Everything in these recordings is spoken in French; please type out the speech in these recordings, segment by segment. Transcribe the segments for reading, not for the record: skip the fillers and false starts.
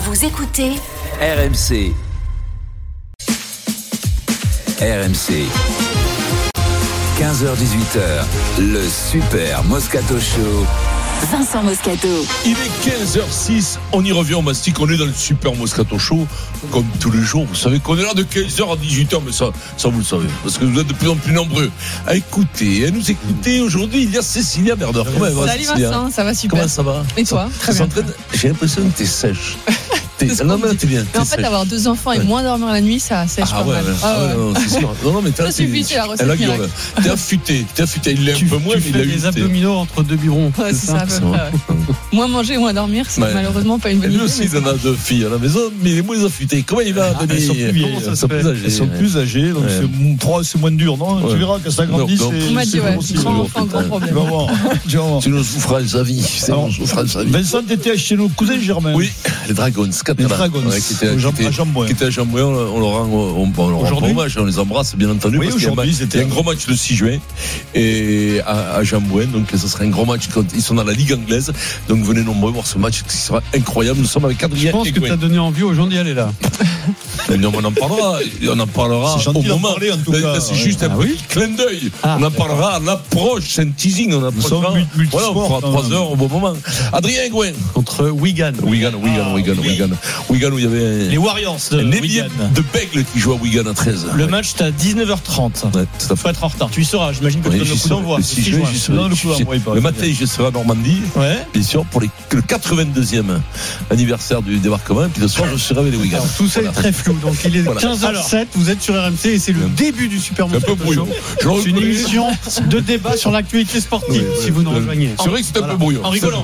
Vous écoutez RMC. RMC. 15h-18h, le Super Moscato Show. Vincent Moscato. Il est 15h06, on y revient au Mastic, on est dans le Super Moscato Show, comme tous les jours. Vous savez qu'on est là de 15h à 18h, mais ça vous le savez, parce que vous êtes de plus en plus nombreux à écouter, à nous écouter. Aujourd'hui, il y a Cécilia Berder. Comment elle va, Salut Cécilia? Vincent, ça va super. Comment ça va? Et toi? Très bien. J'ai l'impression que t'es sèche. Non, mais t'es bien. Mais en fait, avoir 2 enfants et moins dormir la nuit, ça sèche pas mal. Non, c'est sûr. Non, mais ça suffit, c'est la recette miracle. T'es affûté. Il l'est un peu moins, mais il a eu des abdominaux entre 2 biberons. Ouais, c'est ça, à peu près. Moins manger, moins dormir, c'est malheureusement pas une bonne idée. Lui aussi, il en a 2 filles à la maison, mais il est moins affûté. Comment il va, Denis? Elles sont plus vieilles, elles sont plus âgées, donc c'est moins dur, non? Tu verras que ça grandit, on m'a dit, grand enfant, grand problème. Tu nous souffras sa vie. Vincent, t'étais chez nos cousins germains. Oui, les Dragons, qui était à Jambouin, on leur rend hommage, on les embrasse bien entendu, oui, parce qu'il y a un gros match le 6 juin et à Jambouin, donc ça sera un gros match quand ils sont dans la Ligue anglaise, donc venez nombreux voir ce match qui sera incroyable. Nous sommes avec Adrien. Je pense que tu as donné envie aux gens d'y aller là. On en parlera au moment. Parler, en tout cas, c'est juste un petit clin d'œil. On en parlera à l'approche, c'est un teasing. On approchera. Voilà, on fera 3 heures au bon moment. Adrien Gouin contre Wigan. Wigan où il y avait les Warriors de Wigan. De Bègle qui joue à Wigan à 13. Le match c'est à 19h30. Ouais, il faut être en retard. Tu y seras, j'imagine que tu donnes le coup d'envoi. Le matin, je serai à Normandie, bien sûr, pour le 82e anniversaire du débarquement. Et puis le soir, je serai avec les Wigan. Tout ça est très flou. Donc il est 15h07, vous êtes sur RMC et c'est le début du Super Moscato Show. C'est une émission de débat sur l'actualité sportive, si vous nous rejoignez. C'est vrai que c'est un peu brouillon. En rigolant.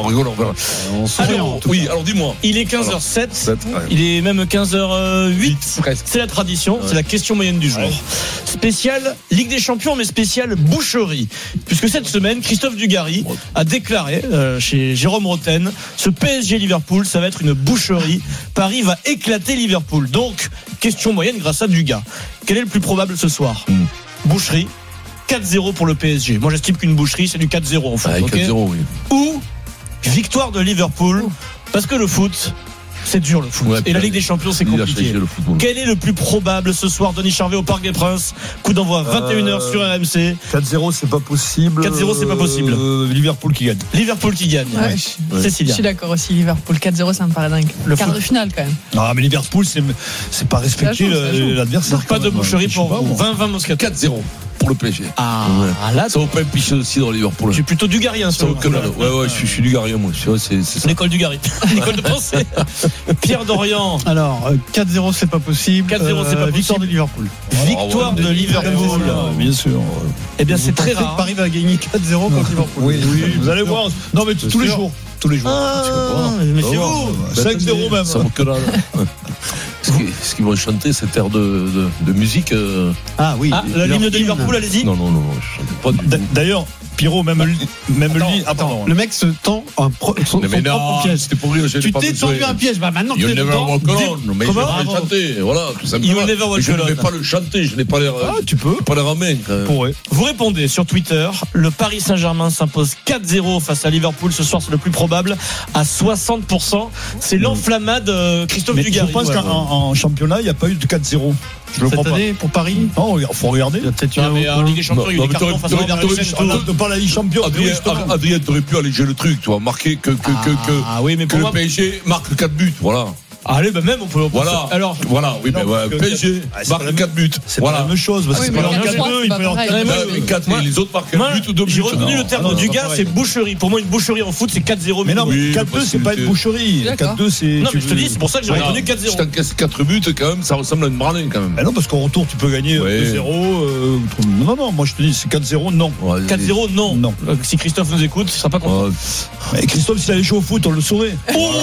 Oui, alors dis-moi. Il est 15h07. Il est même 15h08. C'est la tradition, c'est la question moyenne du jour. Spécial Ligue des Champions, mais spécial boucherie. Puisque cette semaine, Christophe Dugarry a déclaré chez Jérôme Roten, ce PSG Liverpool, ça va être une boucherie. Paris va éclater Liverpool. Donc, question moyenne grâce à Dugas. Quel est le plus probable ce soir? Boucherie, 4-0 pour le PSG. Moi, j'estime qu'une boucherie, c'est du 4-0 en fait. 4-0, oui. Ou victoire de Liverpool, parce que le foot, c'est dur le foot. Et la Ligue des Champions, c'est compliqué. Quel est le plus probable ce soir? Denis Charvet au Parc des Princes. Coup d'envoi 21h sur RMC. 4-0, c'est pas possible. 4-0, c'est pas possible. Liverpool qui gagne. Ouais. Cécilia. Je suis d'accord aussi. Liverpool 4-0, ça me paraît dingue. Le quart de finale quand même. Non, mais Liverpool, c'est pas respecter l'adversaire. Pas de boucherie pour vous. 20-20 Moscato. 4-0 pour le PSG. Là, ça vaut pas un piché aussi dans Liverpool. Je suis plutôt Dugarrien. Je suis Dugarrien moi. C'est l'école Dugarry. L'école de pensée. Pierre Dorian. Alors 4-0, c'est pas possible. 4-0, c'est pas possible. Victoire de Liverpool. Victoire de Liverpool. Bien sûr. Eh bien, c'est très rare. Paris va gagner 4-0 contre Liverpool. Oui, vous allez voir. Non, mais tous les jours. Mais c'est vous. 5-0 même. Ça vaut que là. Ce qu'ils vont chanter, cette air de musique. La ligne de Liverpool, allez-y. Non, je chante pas du tout. D'ailleurs, Pierrot, même lui. Attends. Le mec se tend son propre piège. C'était pour rire. Tu t'es tendu un piège. Maintenant que You'll t'es never dedans. walk alone. Mais je vais le chanter. Voilà, tout simplement. You'll never walk alone. Je ne vais pas le chanter. Je n'ai pas l'air. Tu peux. Pas l'air amène. Vous répondez sur Twitter. Le Paris Saint-Germain s'impose 4-0 face à Liverpool. Ce soir, c'est le plus probable à 60%. C'est l'enflammade Christophe Dugarry. Je pense qu'en championnat, il n'y a pas eu de 4-0. Je le crois pas. Cette année, pour Paris? Non, il faut regarder. Il y a peut-être en Ligue des Champions, il y a eu des cartons face à Liverpool. De pas la Ligue Champion. Adrien, t'aurais pu alléger le truc, tu vois, marquer que le PSG marque 4 buts, voilà. Allez, même on peut. Voilà. Alors, voilà, oui, mais PSG marque 4 buts. C'est pas la même chose. Parce que c'est pas leur 4-2, il peut leur 4-2. Les autres marquent 1 but ou 2 buts. J'ai retenu le terme du gars, c'est boucherie. Pour moi, une boucherie en foot, c'est 4-0. Mais non, 4-2, c'est pas une boucherie. 4-2, c'est. Non, mais je te dis, c'est pour ça que j'ai retenu 4-0. Si t'encaisses 4 buts, quand même, ça ressemble à une branlée, quand même. Non, parce qu'en retour, tu peux gagner 2-0. Non, moi, je te dis, c'est 4-0, non. 4-0, non. Si Christophe nous écoute, il sera pas content. Christophe, s'il allait jouer au foot, on le saurait.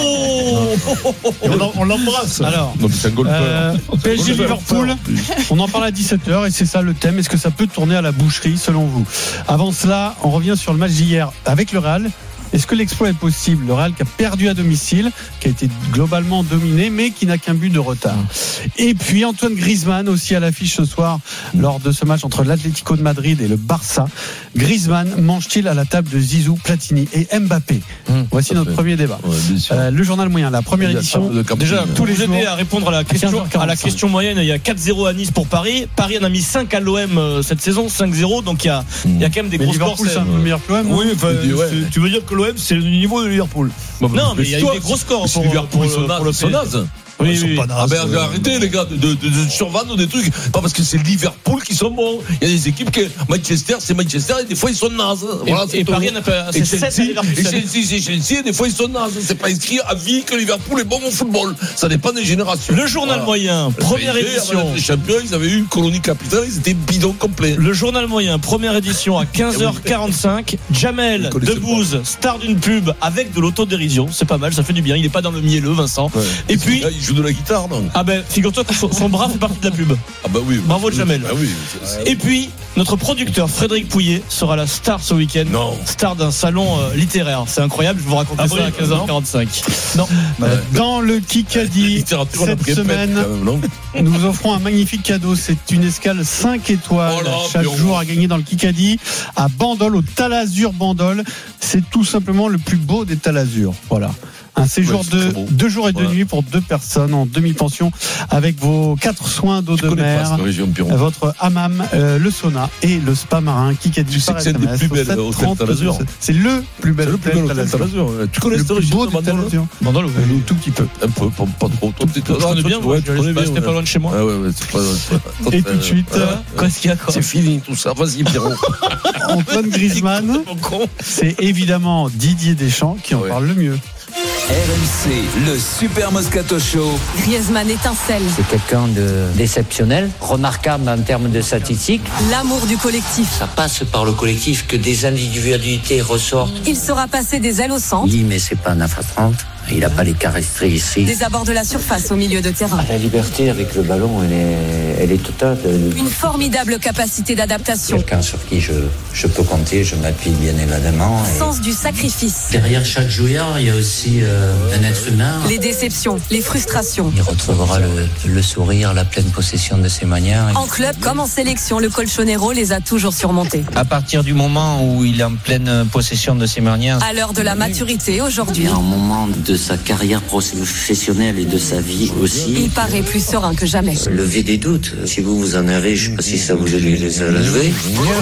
On l'embrasse. Alors, PSG Liverpool, on en parle à 17h et c'est ça le thème. Est-ce que ça peut tourner à la boucherie selon vous? Avant cela, on revient sur le match d'hier avec le Real. Est-ce que l'exploit est possible? Le Real qui a perdu à domicile, qui a été globalement dominé, mais qui n'a qu'un but de retard. Et puis Antoine Griezmann aussi à l'affiche ce soir lors de ce match entre l'Atlético de Madrid et le Barça. Griezmann mange-t-il à la table de Zizou, Platini et Mbappé? Voici notre premier débat. Le journal moyen, la première édition. Déjà, tous les jours à répondre à la question moyenne, il y a 4-0 à Nice pour Paris. Paris en a mis 5 à l'OM cette saison, 5-0. Donc il y a quand même des grosses scores. C'est un peu meilleur que l'OM. Oui, tu veux dire que l'OM c'est le niveau de Liverpool? Non, mais il y a eu des gros scores pour le Sonaz. Oui. Arrêtez les gars de survendre des trucs. Pas parce que c'est Liverpool qui sont bons. Il y a des équipes que Manchester c'est Manchester et des fois ils sont nazes. Voilà, et Paris n'a pas assez. Et Chelsea et des fois ils sont nazes. C'est pas écrit à vie que Liverpool est bon au football. Ça dépend des générations. Le journal moyen, première édition. Les champions, ils avaient eu une colonie capitale, ils étaient bidons complets. Le journal moyen, première édition à 15h45. Jamel Debbouze, star d'une pub avec de l'autodérision. C'est pas mal, ça fait du bien. Il est pas dans le mielleux, Vincent. Et puis de la guitare, non? Ah ben, figure-toi que son bras fait partie de la pub. Ah bah oui. Bravo Jamel. Ah oui. Et puis, notre producteur Frédéric Pouillet sera la star ce week-end. Non. Star d'un salon littéraire. C'est incroyable, je vais vous raconter ça à 15h45. Non. Dans le Kikadi, cette semaine, nous offrons un magnifique cadeau. C'est une escale 5 étoiles chaque jour à gagner dans le Kikadi à Bandol, au Talazur Bandol. C'est tout simplement le plus beau des Talazur. Voilà. Un séjour de 2 jours et 2 nuits pour 2 personnes en demi-pension avec vos 4 soins d'eau de mer, votre hammam, le sauna et le spa marin. Kikadi par SMS. C'est le plus bel hôtel Talazur. Tu connais cette région de Talazur? Bandol, un tout petit peu. Un peu, pas trop. Tu connais bien, c'était pas loin de chez moi. Et tout de suite, qu'est-ce qu'il y a? C'est fini tout ça. Vas-y, Pierrot. Antoine Griezmann, c'est évidemment Didier Deschamps qui en parle le mieux. RMC, le Super Moscato Show. Griezmann étincelle. C'est quelqu'un de déceptionnel, remarquable en termes de statistiques. L'amour du collectif. Ça passe par le collectif que des individualités ressortent. Il sera passé des ailes au centre. Oui, mais c'est pas un affaire-30. Il n'a pas les caractéristiques. Des abords de la surface au milieu de terrain. La liberté avec le ballon, elle est totale. Une formidable capacité d'adaptation. Quelqu'un sur qui je peux compter, je m'appuie bien évidemment. Sens du sacrifice. Derrière chaque joueur, il y a aussi un être humain. Les déceptions, les frustrations. Il retrouvera le sourire, la pleine possession de ses manières. En club comme en sélection, le Colchonero les a toujours surmontés. À partir du moment où il est en pleine possession de ses manières. À l'heure de la maturité aujourd'hui. Un moment de sa carrière professionnelle et de sa vie aussi. Il paraît plus serein que jamais. Levez des doutes. Si vous en avez, je ne sais pas si ça vous aide les à lever.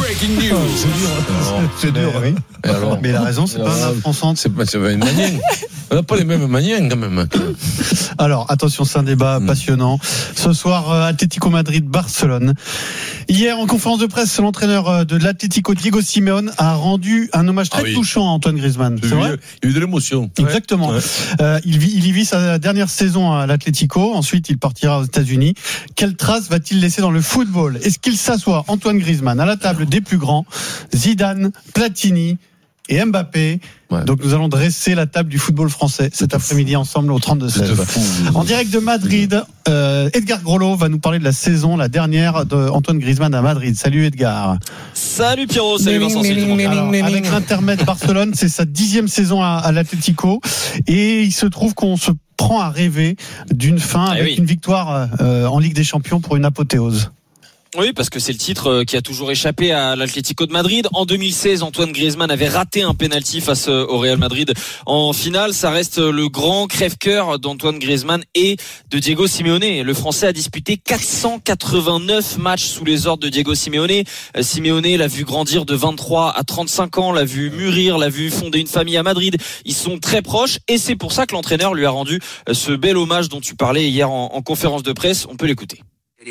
C'est dur, oui. Mais il a raison, c'est pas un affront. C'est pas une manière. On n'a pas les mêmes manières quand même. Alors attention, c'est un débat passionnant. Ce soir, Atlético Madrid-Barcelone. Hier, en conférence de presse, l'entraîneur de l'Atlético, Diego Simeone, a rendu un hommage très touchant à Antoine Griezmann. C'est vrai ? Il y a eu de l'émotion. Exactement. Ouais. Il y vit sa dernière saison à l'Atlético. Ensuite, il partira aux États-Unis. Quelle trace va-t-il laisser dans le football ? Est-ce qu'il s'assoit, Antoine Griezmann, à la table des plus grands, Zidane, Platini et Mbappé? Ouais. Donc nous allons dresser la table du football français cet après-midi ensemble au 32-16. En direct de Madrid, Edgar Grollo va nous parler de la saison, la dernière d'Antoine Griezmann à Madrid. Salut Edgar. Salut Pierrot, salut Vincent. Alors, avec l'Intermed Barcelone, c'est sa 10e saison à l'Atlético et il se trouve qu'on se prend à rêver d'une fin avec une victoire en Ligue des Champions pour une apothéose. Oui, parce que c'est le titre qui a toujours échappé à l'Atlético de Madrid. En 2016, Antoine Griezmann avait raté un penalty face au Real Madrid en finale. Ça reste le grand crève-cœur d'Antoine Griezmann et de Diego Simeone. Le Français a disputé 489 matchs sous les ordres de Diego Simeone. Simeone l'a vu grandir de 23 à 35 ans, l'a vu mûrir, l'a vu fonder une famille à Madrid. Ils sont très proches et c'est pour ça que l'entraîneur lui a rendu ce bel hommage dont tu parlais hier en conférence de presse. On peut l'écouter.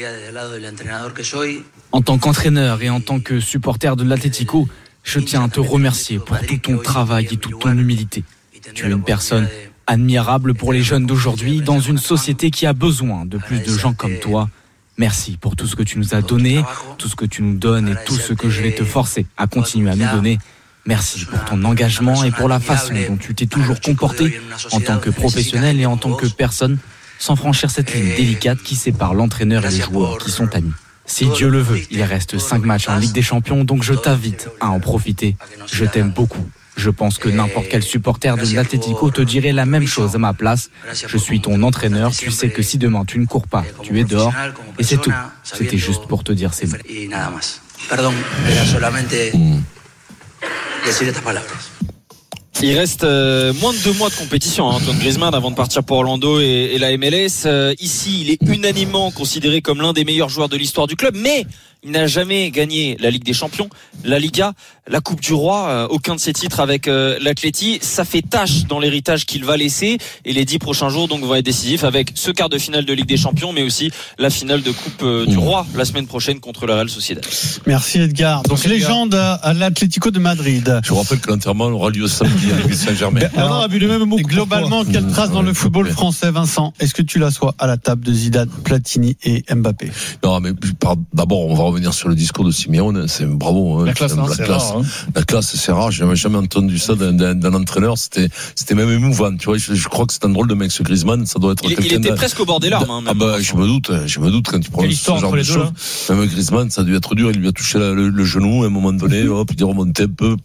En tant qu'entraîneur et en tant que supporter de l'Atlético, je tiens à te remercier pour tout ton travail et toute ton humilité. Tu es une personne admirable pour les jeunes d'aujourd'hui dans une société qui a besoin de plus de gens comme toi. Merci pour tout ce que tu nous as donné, tout ce que tu nous donnes et tout ce que je vais te forcer à continuer à nous donner. Merci pour ton engagement et pour la façon dont tu t'es toujours comporté en tant que professionnel et en tant que personne, sans franchir cette ligne délicate qui sépare l'entraîneur et les joueurs qui sont amis. Si Dieu le veut, il reste 5 matchs en Ligue des Champions, donc je t'invite à en profiter. Je t'aime beaucoup. Je pense que n'importe quel supporter de l'Atlético te dirait la même chose à ma place. Je suis ton entraîneur, tu sais que si demain tu ne cours pas, tu es dehors. Et c'est tout. C'était juste pour te dire ces mots. Pardon, era solamente decir estas palabras. Il reste moins de 2 mois de compétition, Antoine Griezmann, avant de partir pour Orlando et la MLS. Ici, il est unanimement considéré comme l'un des meilleurs joueurs de l'histoire du club, mais il n'a jamais gagné la Ligue des Champions, la Liga, la Coupe du Roi, aucun de ses titres avec l'Atleti. Ça fait tâche dans l'héritage qu'il va laisser, et les 10 prochains jours donc vont être décisifs avec ce quart de finale de Ligue des Champions, mais aussi la finale de Coupe du Roi la semaine prochaine contre la Real Sociedad. Merci Edgar. Donc légende à l'Atlético de Madrid. Je vous rappelle que l'enterrement aura lieu samedi à Saint-Germain. Bernard a vu le même mot. Globalement, quelle trace dans le football français, Vincent? Est-ce que tu l'assois à la table de Zidane, Platini et Mbappé? Non, mais d'abord, on va revenir sur le discours de Simeone. C'est bravo. La classe, la classe, c'est rare. J'ai jamais entendu ça d'un entraîneur. C'était même émouvant. Tu vois, je crois que c'est un drôle de mec, ce Griezmann. Ça doit être il était presque au bord des larmes. Je me doute quand tu prends ce genre de choses. Même Griezmann, ça a dû être dur. Il lui a touché le genou à un moment donné. Hop, il est remonté un peu.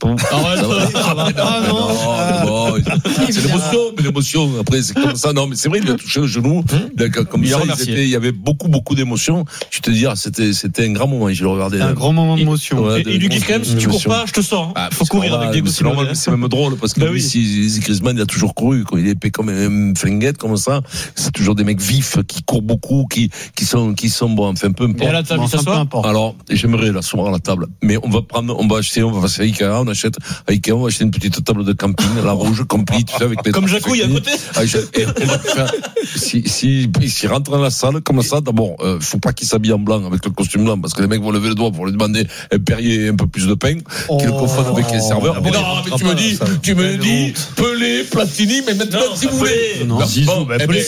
C'est l'émotion. Après, c'est comme ça. Non, mais c'est vrai, il lui a touché le genou. Comme ça, il y avait beaucoup d'émotions. Tu te dis, c'était un grand moment. Je le regardais. Un grand moment d'émotion. Et il lui dit quand même, si tu cours pas, je te sors. Faut courir avec Diego Simeone. C'est même drôle parce que si Griezmann, il a toujours couru. Il est épais comme un flinguette, comme ça. C'est toujours des mecs vifs qui courent beaucoup, qui sont bon, enfin, peu importe. Et à la table, ça soit. Alors, j'aimerais l'asseoir à la table. Mais on va acheter à Ikea, on va acheter une petite table de camping, la rouge, complète, tu sais, avec les. Comme Jacouille à côté. Et on va faire, s'il rentre dans la salle, comme ça, d'abord, faut pas qu'il s'habille en blanc avec le costume blanc, parce que les mecs vont lever le doigt pour lui demander un Perrier et un peu plus de pain, qu'ils le confondent avec les serveurs. Mais non, mais tu me dis, Pelé, Platini, mais maintenant, si vous voulez. Non, Pelé,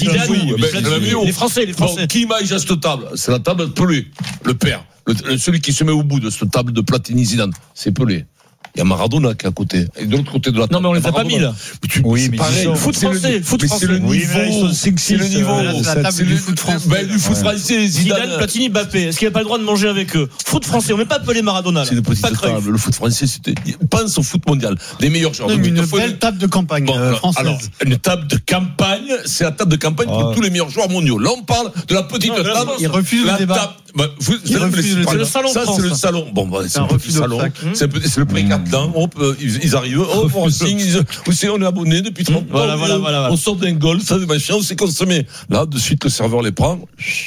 les Français. Qui mange à cette table? C'est la table de Pelé, le père. Celui qui se met au bout de cette table de Platini Zidane, c'est Pelé. Il y a Maradona qui est à côté. Et de l'autre côté de la table. Non, mais on les a pas mis, là. Oui, mais pareil. Foot français. C'est le niveau. C'est le niveau. C'est la table du foot français. Du foot français. Zidane, Platini, Mbappé. Est-ce qu'il n'a pas le droit de manger avec eux? Foot français. On met pas Pelé, Maradona. C'est une petite table. Le foot français, c'était. Pense au foot mondial. Les meilleurs joueurs. Une belle table de campagne française. Alors, une table de campagne, c'est la table de campagne pour tous les meilleurs joueurs mondiaux. Là, on parle de la petite table. Il refuse le débat. C'est le salon. Ça, c'est le salon. Bon, c'est un petit salon. C'est le pré-captain. Ils arrivent, on signe, on est abonné depuis 30 ans. Voilà. On sort d'un goal, ça, des machins, on s'est consommé. Là, de suite, le serveur les prend,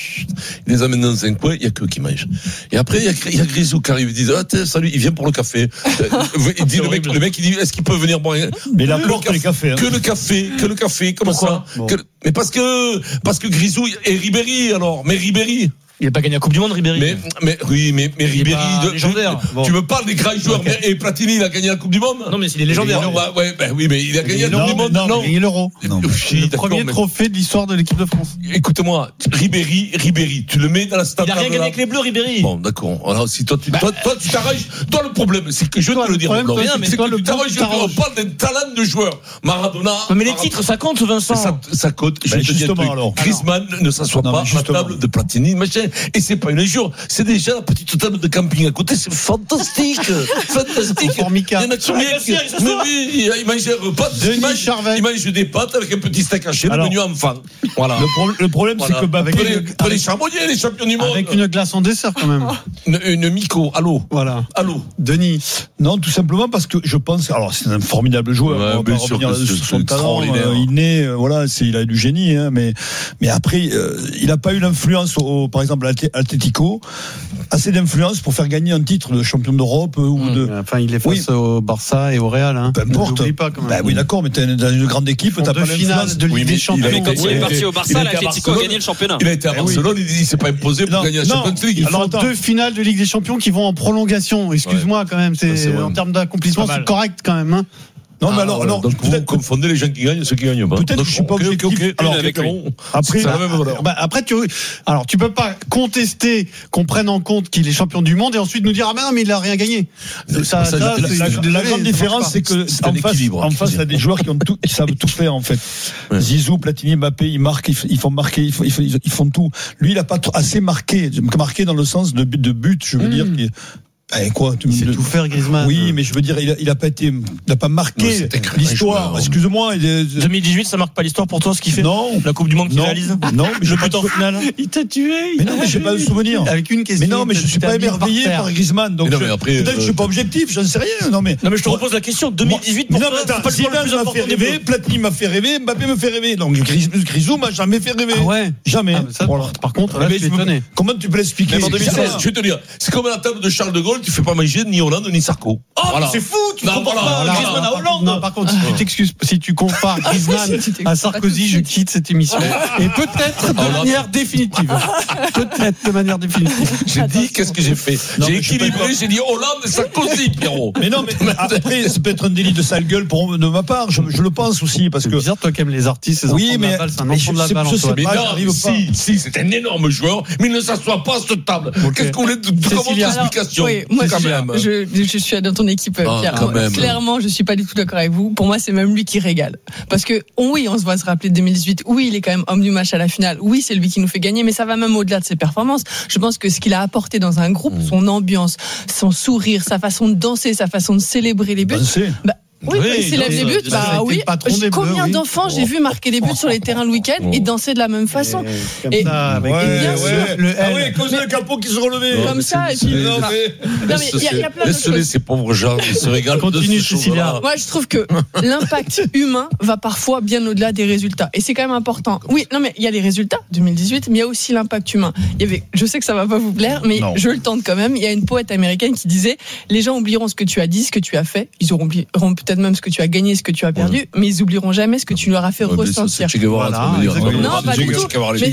il les amène dans un coin, il y a qu'eux qui mangent. Et après, il y a Grisou qui arrive, il dit, salut, il vient pour le café. Il dit, le mec, il dit, est-ce qu'il peut venir boire? Mais il a peur que les cafés, Que le café, comment ça? Mais parce que Grisou et Ribéry, alors, mais Ribéry. Il n'a pas gagné la Coupe du Monde, Ribéry. Mais Ribéry, légendaire. Tu me parles des grands joueurs. Et Platini, il a gagné la Coupe du Monde. Non, mais il est légendaire. Oui, mais il a gagné la Coupe du Monde. Non, il a gagné l'Euro. Le premier trophée de l'histoire de l'équipe de France. Écoute-moi, Ribéry, tu le mets dans la stade. Il a rien gagné avec les Bleus, Ribéry. Bon, d'accord. Alors, si toi, tu t'arranges. Toi, le problème, c'est que je vais te le dire. C'est que tu t'arranges. On parle d'un talent de joueur. Maradona. Mais les titres, ça compte, Vincent. Ça compte. Je te dis un truc. Griezmann ne s'assoit pas à la table de Platini, machin. Et c'est pas une injure, c'est déjà la petite table de camping à côté, c'est fantastique. Formica. Il mange un repas, il mange des pâtes avec un petit steak haché, le menu enfant. Voilà. Le problème, c'est que Mbappé, les charbonniers, les champions du monde. Avec une glace en dessert quand même. Une Miko, allô. Voilà. Allô. Denis. Non, tout simplement parce que je pense, alors c'est un formidable joueur, on va pas revenir sur son talent inné, voilà, il a du génie, hein, mais après, il n'a pas eu l'influence par exemple, Atlético, assez d'influence pour faire gagner un titre de champion d'Europe ou de. Enfin, il est face au Barça et au Real. Hein. Peu importe. Pas quand même. Bah oui, d'accord, mais t'es dans une grande équipe, t'as pas l'influence de Ligue des Champions. Quand il est parti au Barça, l'Atlético a gagné le championnat. Il a été à Barcelone, il s'est pas imposé pour gagner la Champions League. Alors 2 finales de Ligue des Champions qui vont en prolongation. Excuse-moi quand même, c'est en termes d'accomplissement, c'est correct quand même. Non, mais alors, donc vous confondez les gens qui gagnent et ceux qui gagnent pas. Peut-être que je suis pas objectif. Alors, après, tu peux pas contester qu'on prenne en compte qu'il est champion du monde et ensuite nous dire, non, mais il a rien gagné. La grande différence, c'est que, en face, il y a des joueurs qui savent tout faire, en fait. Zizou, Platini, Mbappé, ils marquent, ils font marquer, ils font tout. Lui, il a pas assez marqué dans le sens de but, je veux dire, Quoi, il sait tout faire, Griezmann. Oui, mais je veux dire, il a pas marqué l'histoire. Excuse-moi. 2018, ça marque pas l'histoire pour toi, ce qu'il fait? Non. La Coupe du Monde qu'il réalise? Non, mais le but en finale. Il t'a tué. Mais non, mais j'ai pas de souvenir. Avec une question. Mais non, mais je suis pas émerveillé par Griezmann. Donc, peut-être que je suis pas objectif, j'en sais rien. Non, mais je te repose la question. 2018, pour toi, c'est pas Zidane m'a fait rêver, Platini m'a fait rêver, Mbappé me fait rêver. Donc, Grisou m'a jamais fait rêver. Ah ouais? Jamais. Par contre, là, je suis étonné. Comment tu peux l'expliquer? En 2016, je vais te dire, c'est comme à la table de Charles de Gaulle, tu fais pas manger ni Hollande ni Sarko. Oh, voilà. C'est fou, tu compares pas Griezmann à Hollande. Non, par contre, si tu compares Griezmann à Sarkozy, je quitte cette émission. Et peut-être de manière définitive. J'ai dit, qu'est-ce que j'ai fait? J'ai équilibré, j'ai dit Hollande et Sarkozy, Pierrot. Mais non, mais après, c'est peut-être un délit de sale gueule de ma part, je le pense aussi, parce que. C'est bizarre, toi qui aimes les artistes, ces enfants de la balle, c'est un enfant de la balle, Antoine. Mais non, si, c'est un énorme joueur, mais il ne s'assoit pas à cette table. Qu'est-ce que vous voulez de votre explication? Oui, moi, je suis dans ton équipe, Pierre. Clairement, je suis pas du tout d'accord avec vous. Pour moi, c'est même lui qui régale. Parce que, oui, on se va se rappeler de 2018. Oui, il est quand même homme du match à la finale. Oui, c'est lui qui nous fait gagner, mais ça va même au-delà de ses performances. Je pense que ce qu'il a apporté dans un groupe, son ambiance, son sourire, sa façon de danser, sa façon de célébrer les buts. Oui, il célèbre les buts. Oui. Combien d'enfants j'ai vu marquer des buts sur les terrains le week-end et danser de la même façon. Et bien sûr. Comme le capot qui se relevait. Comme ça. Et puis. Non, mais il y a plein de choses. Laisse-les ces pauvres gens, ils se régalent. Continue, Cécilia. Moi, je trouve que l'impact humain va parfois bien au-delà des résultats. Et c'est quand même important. Oui, non, mais il y a les résultats 2018, mais il y a aussi l'impact humain. Je sais que ça va pas vous plaire, mais je le tente quand même. Il y a une poète américaine qui disait: les gens oublieront ce que tu as dit, ce que tu as fait. Ils auront peut-être même ce que tu as gagné, ce que tu as perdu, mais ils oublieront jamais ce que tu leur as fait ressentir. Non, pas du tout.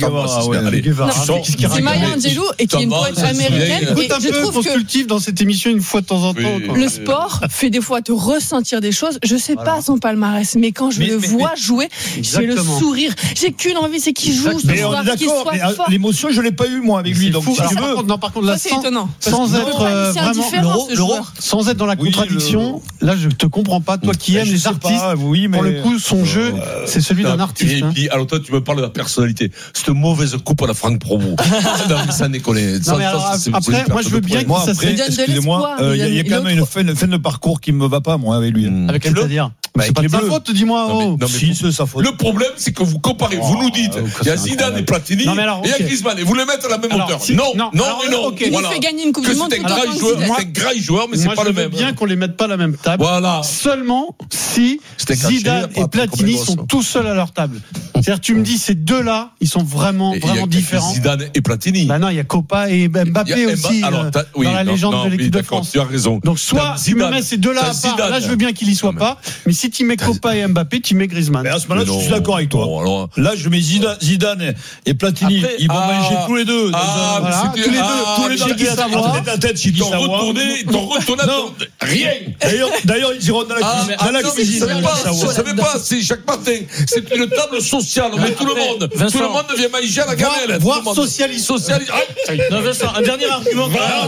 C'est Maya Angelou et qui est une poète américaine. Écoute un peu constructif dans cette émission une fois de temps en temps. Le sport fait des fois te ressentir des choses. Je sais pas son palmarès, mais quand je le vois jouer, j'ai le sourire. J'ai qu'une envie, c'est qu'il joue ce soir, qu'il soit fort. L'émotion, je l'ai pas eu moi avec lui. Donc si tu veux. Non, par contre là, c'est étonnant. Sans être vraiment sans être dans la contradiction. Là, je te comprends pas. Toi qui aimes les artistes, pour le coup, son jeu, c'est celui d'un artiste. Et puis, alors toi, tu me parles de la personnalité. Cette mauvaise coupe à la Franck Provo. Ça déconne. Après, moi, je veux bien que ça se donne. Excusez-moi, il y a quand même une fin de parcours qui me va pas, moi, avec lui. Avec quel c'est-à-dire? C'est pas de sa faute, dis-moi. Si, c'est sa faute. Le problème, c'est que vous comparez, vous nous dites, il y a Zidane et Platini, et il y a Griezmann, et vous les mettez à la même hauteur. Non. Il nous fait gagner une Coupe du Monde. C'est un grand joueur, mais c'est pas le même. Moi, je veux bien qu'on les mette pas à la même table. Voilà. Seulement si Zidane et Platini sont tout seuls à leur table. C'est-à-dire, tu me dis, ces deux-là, ils sont vraiment différents. Zidane et Platini. Bah non, il y a Copa et Mbappé aussi dans la légende de l'équipe de France. Tu as raison. Donc, soit tu me mets ces deux-là à part, là, je veux bien qu'ils y soient pas, mais si tu mets Copa et Mbappé, tu mets Griezmann. Mais à ce moment-là, je suis d'accord avec toi. Là, je mets Zidane et Platini. Ils vont manger tous les deux. Tous les deux qui savoir. Ils t'ont retourné, rien. D'ailleurs, ils iront dans la cuisine. Je savais pas, c'est chaque matin. C'est une table sociale. On met tout le monde. Tout le monde vient manger à la gamelle. Voire socialiste. Non, Vincent, un dernier argument.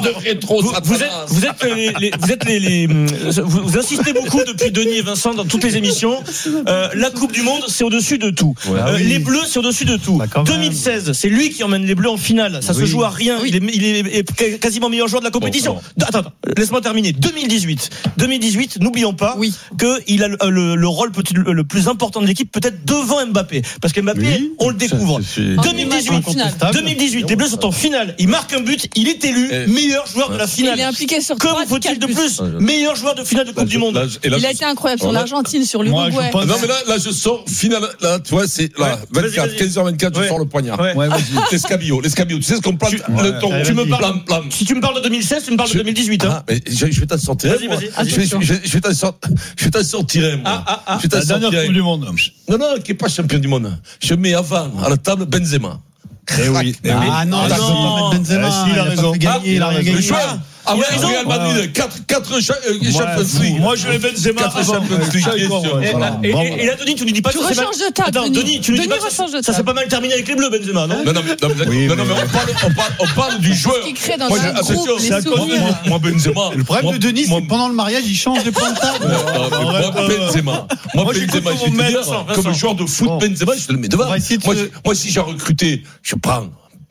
Vous insistez beaucoup depuis Denis et Vincent dans toutes les émissions. La Coupe du Monde, c'est au-dessus de tout. Les Bleus, c'est au-dessus de tout. 2016, c'est lui qui emmène les Bleus en finale. Ça se joue à rien. Il est quasiment meilleur joueur de la compétition. Attends, laisse-moi terminer. 2018, n'oublions pas qu'il a le rôle le plus important de l'équipe, peut-être devant Mbappé. Parce que Mbappé, on le découvre. 2018, les Bleus sont en finale. Il marque un but, il est élu meilleur joueur de la finale. Il est impliqué sur que faut-il de plus? Meilleur joueur de finale de Coupe du Monde. Il a été incroyable sur l'Argentine, sur l'Uruguay. Non, mais là, je sors finale. Là, tu vois, c'est là, 15h24, je sors le poignard. L'escabillot. Tu sais ce qu'on parle. Si tu me parles de 2016, tu me parles de 2018. Je vais t'en sortir. Vas-y. Je vais t'en sortir. La dernière Coupe du Monde. Non, qui n'est pas champion du monde. Je mets avant, à la table, Benzema. Non, Benzema. Il a raison. Il a rien gagné. Real Madrid, 4 Champions League. Moi, je vais Benzema. 4 Champions League. Et là, Denis, tu nous dis pas que tu rechanges de table. Attends, Denis, tu nous dis pas que ça s'est pas mal terminé avec les Bleus, Benzema, non? Non, mais on parle du joueur. Ce qui crée dans un groupe les souvenirs. Moi, Benzema. Le problème de Denis, c'est que pendant le mariage, il change de point de table. Moi, Benzema, je vais te dire, comme joueur de foot, Benzema, je te le mets devant. Moi, si j'ai recruté, je prends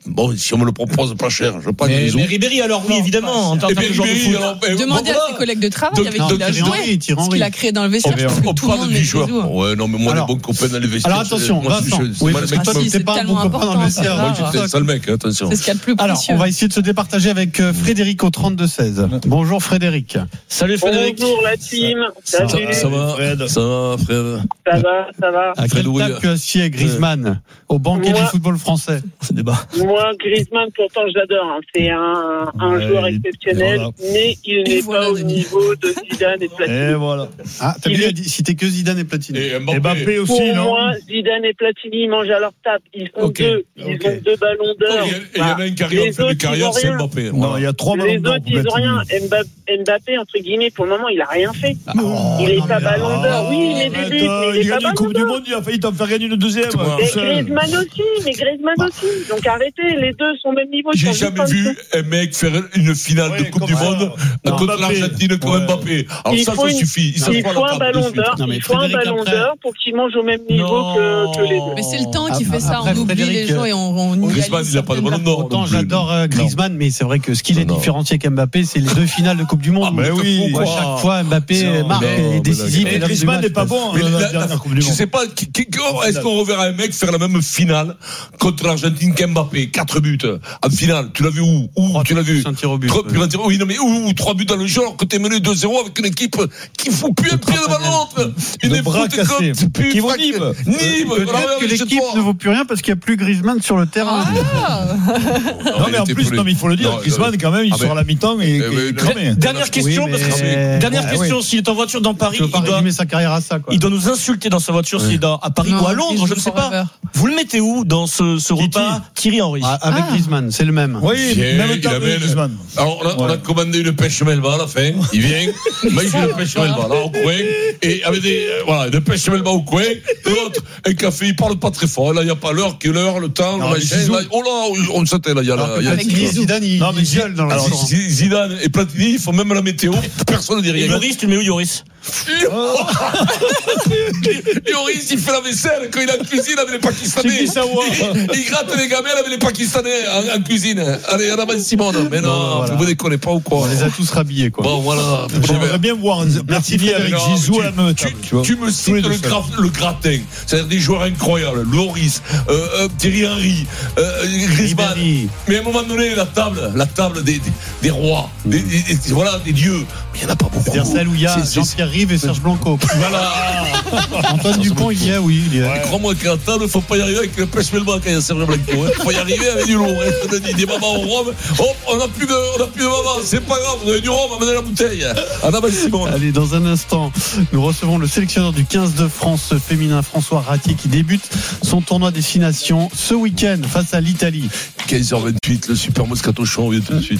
Bon, si on me le propose pas cher, je prends mais Ribéry, alors oui, évidemment, en tant que joueur de foot. Demandez à ses collègues de travail avec qui il a joué, ce qu'il a créé dans le vestiaire. On parle du joueur. Ouais, non, mais moi, les bons copains dans les vestiaires. Alors attention, Vincent. Oui, parce que toi, t'es pas un bon copain dans le vestiaire. Moi, j'étais le sale mec, attention. C'est ce qu'il y a de plus précieux. Alors, on va essayer de se départager avec Frédéric au 32-16. Bonjour Frédéric. Salut Frédéric. Bonjour la team. Salut. Ça va, Fred. Ça va, Fred. Ça va. À quelle table tu assieds Griezmann au banquet du football français? Moi, Griezmann, pourtant, j'adore. C'est un joueur exceptionnel, mais il n'est pas au niveau de Zidane et Platini. Et voilà. Ah, t'as bien cité que Zidane et Platini. Et Mbappé aussi, pour non? Pour moi, Zidane et Platini mangent à leur table. Ils ont deux ballons d'or. Il y en a un qui arrive en fin de carrière, c'est Mbappé. Non, il y a 3 ballons d'or. Les autres, ils ont rien. Mbappé, entre guillemets, pour le moment, il a rien fait. Il est pas ballon d'or. Oui, il est des buts, mais il est pas ballon d'or. Il a gagné la Coupe du Monde, il a failli t'en faire gagner une deuxième. Mais Griezmann aussi. Donc arrêtez, les deux sont au même niveau. J'ai jamais vu un mec faire une finale de Coupe du Monde contre l'Argentine comme Mbappé. Alors ça suffit. Il faut un ballon d'or. Il faut un ballon d'or pour qu'il mange au même niveau que les deux. Mais c'est le temps qui fait ça. On oublie les gens et on Griezmann, il n'a pas de ballon d'or. Autant j'adore Griezmann, mais c'est vrai que ce qui les différencie avec Mbappé, c'est les deux finales de Coupe du Monde. Mais oui. À chaque fois, Mbappé marque et décisif. Et Griezmann n'est pas bon dans la dernière Coupe du Monde. Je sais pas, est-ce qu'on reverra un mec faire la même finale contre l'Argentine qu'Mbappé? 4 buts en finale. Tu l'as vu où tu l'as vu? Un tir au but. Oui, non, mais où 3 buts dans le jeu alors que t'es mené 2-0 avec une équipe qui fout plus un pied devant l'autre. Une bras cassés. Qui vont Nîmes. Peut-être que l'équipe ne vaut plus rien parce qu'il n'y a plus Griezmann sur le terrain. Non, mais en plus, il faut le dire, Griezmann, quand même, il sort à la mi-temps et cramé. Dernière question, s'il est en voiture dans Paris, il doit résumer sa carrière à ça. Il doit nous insulter dans sa voiture s'il est à Paris ou à Londres, je ne sais pas. Vous le mettez où dans ce repas? Thierry Henry. Avec Griezmann, c'est le même. Oui, même temps que Griezmann. Alors, on a commandé une pêche melba à la fin. Il vient, mange une pêche melba là au coin, et avec une pêche melba au coin, et l'autre, un café, il parle pas très fort. Là, il n'y a pas l'heure, le temps, le machin. Oh là, on s'était là, il y a Zidane, il gueule dans le restaurant. Zidane et Platini, ils font même la météo. Personne ne dit rien. Yoris, tu mets où Yoris? Yoris, il fait la vaisselle quand il est en cuisine avec les Pakistanais. Il gratte les gamelles avec les Pakistanais en cuisine. Allez, en avant Simone. Mais non, vous ne déconnez pas ou quoi? On les a tous rhabillés, quoi. Bon, voilà. J'aimerais bien voir Platini avec Zizou à la même table. Tu me cites le gratin. C'est-à-dire des joueurs incroyables. Loris, Thierry Henry, Griezmann. Mais à un moment donné, la table des rois, des dieux. Mais il n'y en a pas beaucoup. C'est-à-dire celle où il y a Jean-Pierre Rive et Serge Blanco. Voilà. Antoine Dupont, il y a, oui. Crois-moi qu'à la table, il ne faut pas y arriver avec le pêche melba quand il y a Serge Blanco. Il faut y arriver avec du lourd. Je te dis, des mamans au rhum. Hop, on n'a plus de mamans. C'est pas grave, vous avez du rhum, amenez la bouteille. Allez, dans un instant, nous recevons le sélectionneur du 15 de France féminin, François Ratier, qui débute son tournoi destination ce week-end face à l'Italie. 15h28, le Super Moscato Show, on vient tout de suite.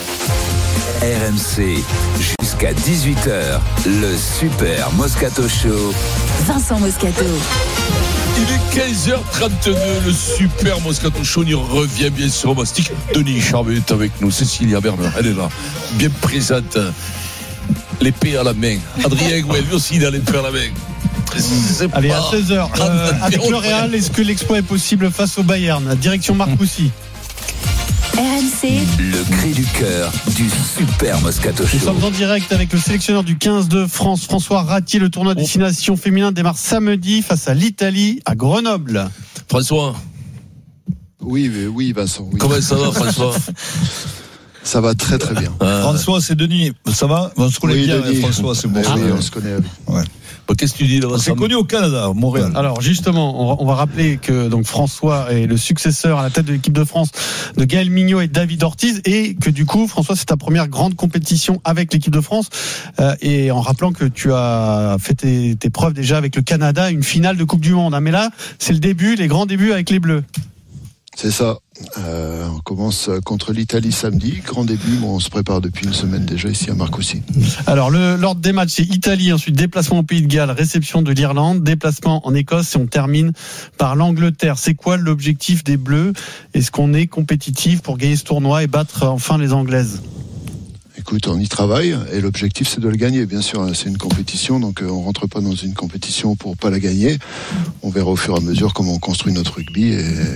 RMC, jusqu'à 18h, le Super Moscato Show. Vincent Moscato. Il est 15h32, le Super Moscato Show. On y revient bien sûr au mastic. Denis Charvet est avec nous, Cécilia Bernard, elle est là, bien présente. L'épée à la main. Adrien Gouel, lui aussi, il a l'épée à la main. Allez, à 16h, avec le Real, est-ce que l'exploit est possible face au Bayern? Direction Marcoussis. RMC, le cri du cœur du Super Moscato Show. Nous sommes en direct avec le sélectionneur du 15 de France, François Ratier. Le tournoi destination féminin démarre samedi face à l'Italie à Grenoble. François. Oui, Vincent. Oui. Comment ça va, François? Ça va très très bien. François, c'est Denis. Ça va? On se connaît bien, Denis. François, c'est bon. Oui, on se connaît. Ouais. Qu'est-ce que tu dis là? C'est connu au Canada, Montréal. Alors justement, on va rappeler que donc François est le successeur à la tête de l'équipe de France de Gaël Mignot et David Ortiz, et que du coup, François, c'est ta première grande compétition avec l'équipe de France, et en rappelant que tu as fait tes preuves déjà avec le Canada, une finale de Coupe du Monde. Mais là, c'est le début, les grands débuts avec les Bleus. C'est ça. On commence contre l'Italie samedi. Grand début. On se prépare depuis une semaine déjà ici à Marcoussis. Alors, l'ordre des matchs, c'est Italie, ensuite déplacement au Pays de Galles, réception de l'Irlande, déplacement en Écosse, et on termine par l'Angleterre. C'est quoi l'objectif des Bleus? Est-ce qu'on est compétitif pour gagner ce tournoi et battre enfin les Anglaises? Écoute, on y travaille et l'objectif c'est de le gagner. Bien sûr, c'est une compétition, donc on rentre pas dans une compétition pour pas la gagner. On verra au fur et à mesure comment on construit notre rugby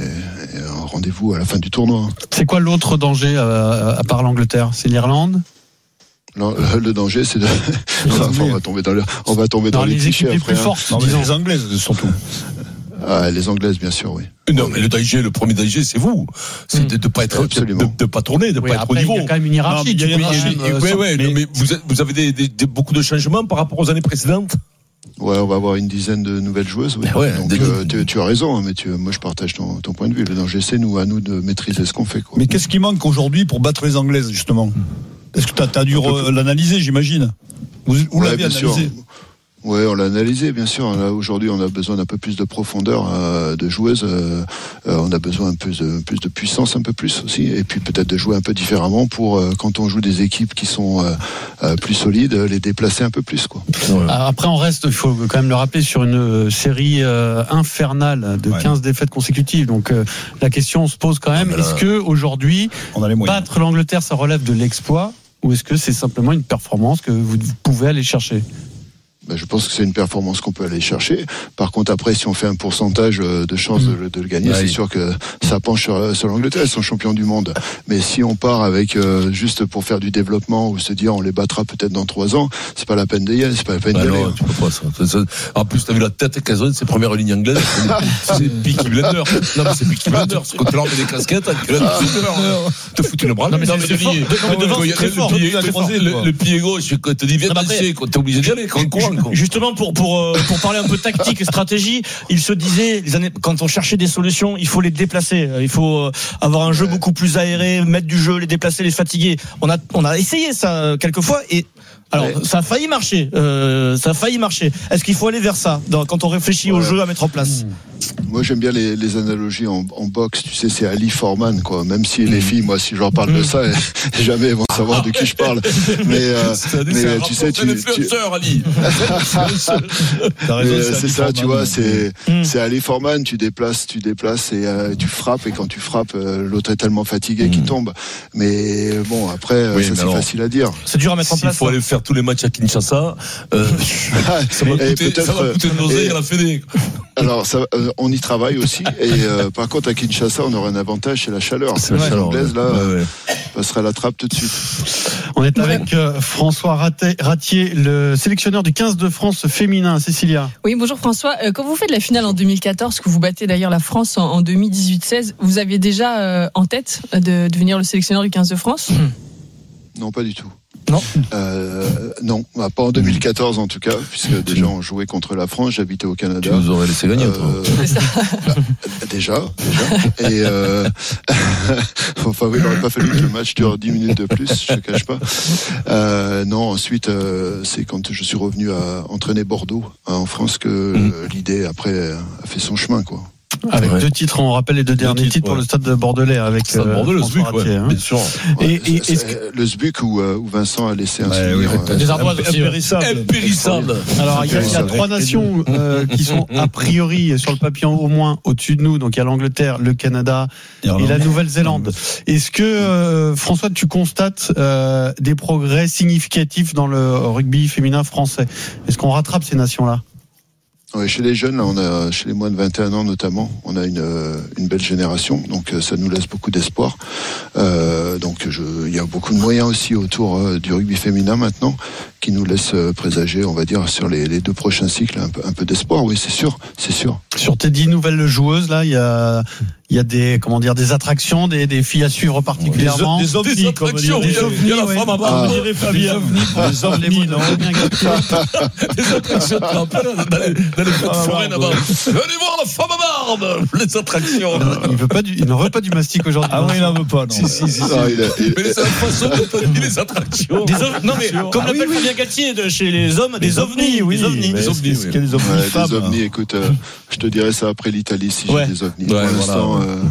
rendez-vous à la fin du tournoi. C'est quoi l'autre danger à part l'Angleterre? C'est l'Irlande? Le danger, c'est de. On va tomber dans les équipes les plus fortes. Les Anglaises surtout. Les Anglaises, bien sûr, oui. Non, mais le premier danger, c'est vous. C'est de pas être, de pas tourner, de pas être au niveau. Il y a quand même une hiérarchie. Mais vous avez beaucoup de changements par rapport aux années précédentes? Ouais, on va avoir une dizaine de nouvelles joueuses. Oui. Ouais, donc, tu as raison, hein, mais moi je partage ton point de vue. Le danger, c'est à nous de maîtriser ce qu'on fait. Quoi. Mais qu'est-ce qui manque aujourd'hui pour battre les Anglaises, justement? Est-ce que tu as dû l'analyser, j'imagine? Vous l'avez analysé? Oui, on l'a analysé, bien sûr. Là, aujourd'hui, on a besoin d'un peu plus de profondeur de joueuses. On a besoin un peu de puissance, un peu plus aussi. Et puis peut-être de jouer un peu différemment pour, quand on joue des équipes qui sont plus solides, les déplacer un peu plus. Quoi. Après, on reste, il faut quand même le rappeler, sur une série infernale de 15 défaites consécutives. Donc la question se pose quand même, est-ce que aujourd'hui, battre l'Angleterre, ça relève de l'exploit, ou est-ce que c'est simplement une performance que vous pouvez aller chercher? Je pense que c'est une performance qu'on peut aller chercher. Par contre, après, si on fait un pourcentage de chances de le gagner, c'est sûr que ça penche sur l'Angleterre. Ils sont champions du monde. Mais si on part avec juste pour faire du développement ou se dire on les battra peut-être dans 3 ans, c'est pas la peine d'y aller. C'est pas la peine d'y aller. Tu peux pas ça. En plus, t'as vu la tête qu'elles ont, ces premières lignes anglaises. C'est Peaky Blender. Non, mais c'est Peaky Blender. Quand tu leur mets des casquettes, te foutent une branle. Non, mais le pied gauche, quand tu dis viens danser, quand t'es obligé d'y aller, quand on court. Justement, pour parler un peu tactique et stratégie, il se disait, quand on cherchait des solutions, il faut les déplacer. Il faut avoir un jeu beaucoup plus aéré, mettre du jeu, les déplacer, les fatiguer. On a essayé ça quelques fois et alors ça a failli marcher. Est-ce qu'il faut aller vers ça quand on réfléchit au jeu à mettre en place? Moi, j'aime bien les analogies en boxe. Tu sais, c'est Ali Foreman, quoi. Même si les filles, moi, si je leur parle de ça, jamais elles vont savoir de qui je parle. Mais tu sais, Ali. C'est ça, tu vois. C'est Ali Foreman. Tu déplaces et tu frappes. Et quand tu frappes, l'autre est tellement fatigué qu'il tombe. Mais bon, après, c'est facile à dire. C'est dur à mettre en place. Il faut aller faire tous les matchs à Kinshasa. Ça va coûter de l'oseille à la Fédé. Alors, on y travaille aussi. Et par contre, à Kinshasa, on aurait un avantage, c'est la chaleur. C'est la chaleur anglaise, là, passerait la trappe tout de suite. On est avec François Ratier, le sélectionneur du 15 de France féminin. Cécilia. Oui, bonjour François. Quand vous faites la finale en 2014, que vous battez d'ailleurs la France en 2018-16, vous aviez déjà en tête de devenir le sélectionneur du 15 de France? Non, pas du tout. Non. Non, pas en 2014 en tout cas, puisque déjà on jouait contre la France, j'habitais au Canada. Tu nous aurais laissé gagner, toi. Déjà. Et enfin oui, il n'aurait pas fallu que le match dure 10 minutes de plus, je te cache pas. Non, ensuite, c'est quand je suis revenu à entraîner Bordeaux en France que l'idée après a fait son chemin, quoi. Avec 2 titres, on rappelle les 2 derniers titres pour le stade de Bordelais avec Bordeaux, le SBUC, bien sûr. Et le SBUC où Vincent a laissé un souvenir des ardoises impérissable. Alors il y a 3 nations qui sont a priori sur le papier au moins au-dessus de nous. Donc il y a l'Angleterre, le Canada et la Nouvelle-Zélande. Est-ce que François, tu constates des progrès significatifs dans le rugby féminin français? Est-ce qu'on rattrape ces nations-là? Ouais, chez les jeunes, là, chez les moins de 21 ans notamment, on a une belle génération, donc ça nous laisse beaucoup d'espoir. Donc il y a beaucoup de moyens aussi autour du rugby féminin maintenant, qui nous laissent présager, on va dire, sur les 2 prochains cycles, un peu d'espoir. Oui, c'est sûr. Sur tes 10 nouvelles joueuses, là, il y y a des attractions, des filles à suivre particulièrement. Des ovnis, comme on dit. Il y a la femme à barbe. Des ovnis, non. Des attractions, dans les fêtes foraines là-bas. Venez voir la femme à barbe. Les attractions. Il n'en veut pas du mastic aujourd'hui. Ah oui, il n'en veut pas, non. Si. Mais c'est la façon dont on dit les attractions. Non, mais comme l'appelle Fabien Galtier chez les hommes, des ovnis. Oui, des ovnis. Des ovnis, écoute, je te dirais ça après l'Italie si j'ai des ovnis. Pour l'instant, on